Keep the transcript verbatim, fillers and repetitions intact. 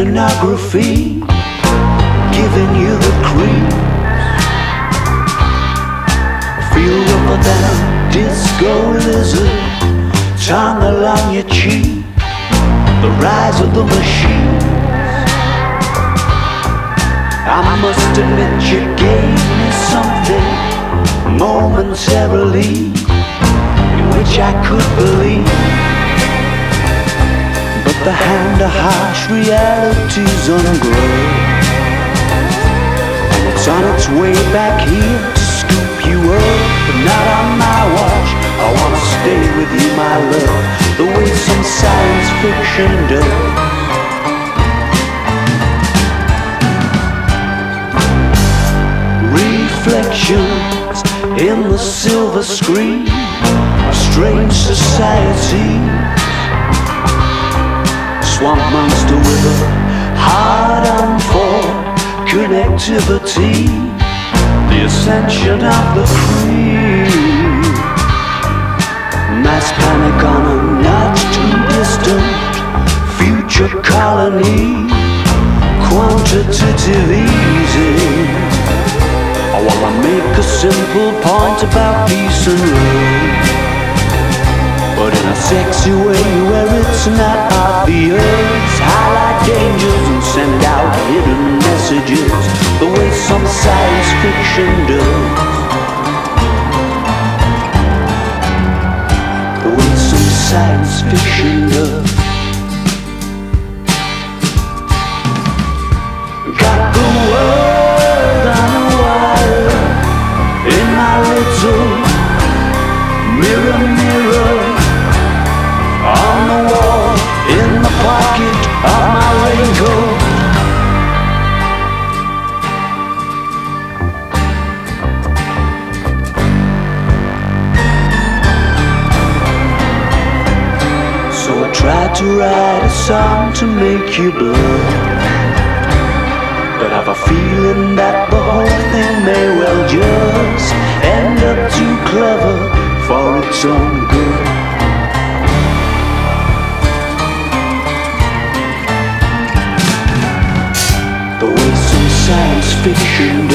iconography, giving you the creeps. Feel rubber down, disco lizard, tongue along your cheek. The rise of the machine. I must admit you gave me something momentarily in which I could believe. But the hand of harsh reality's ungrown, and it's on its way back here to scoop you up. But not on my watch. I wanna stay with you, my love, the way some science fiction does. Reflections in the silver screen of strange society. Swamp monster with a hard on for connectivity. The ascension of the cream. Mass panic on a not too distant future colony. Quantitative easing. I wanna make a simple point about peace and love, but in a sexy way where it's not obvious. Highlight dangers and send out hidden messages, the way some science fiction does. The way some science fiction does. Got the world on a wire in my little mirror, mirror on the wall, in the pocket of my raincoat. So I tried to write a song to make you blush, but I've a feeling that the whole thing may well just end up too clever for its own good. The way some science fiction